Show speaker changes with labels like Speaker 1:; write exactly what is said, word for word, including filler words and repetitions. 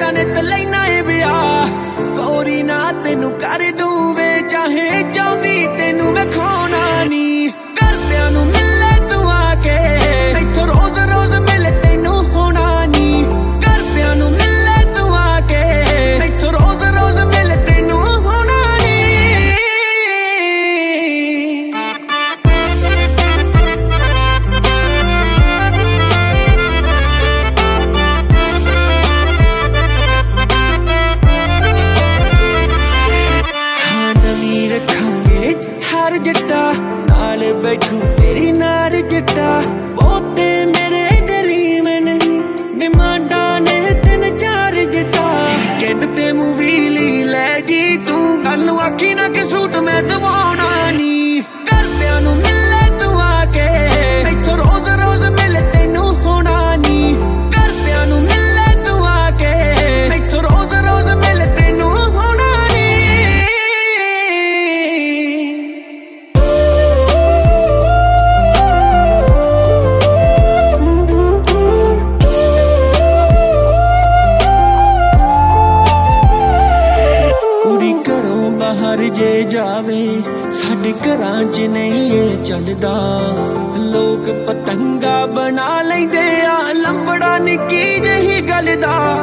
Speaker 1: तेरा नित लैना है ब्याह कोरी ना तेनू कर दूं वे चाहे चाहती तेनू मैं खोना नी करदियां नू मिले तू आके इत्थों रोज रोज मिले तेनू होना नी करदियां नू मिले तू आके इत्थों रोज रोज मिले तेनू होना नी रखांगे थार जट्टा नाल बैठू तेरी नार जट्टा बहुते मेरे ड्रीम नहीं डिमांडा ने तीन चार जट्टा वीकेंड ते मूवी ली लै जी तू गल आखी ना कि सूट मैं दवाना नी करदियां नू मिले तू आके इत्थों रोज रोज मिले तेनू होना नी करदियां नू मिले तू आके इत्थों रोज रोज मिले तेनू होना नी बाहर जे जावे साडे घरां च नहीं ये चलदा लोग पतंगा बना लैंदे आ लंबड़ा निक्की जही गल दा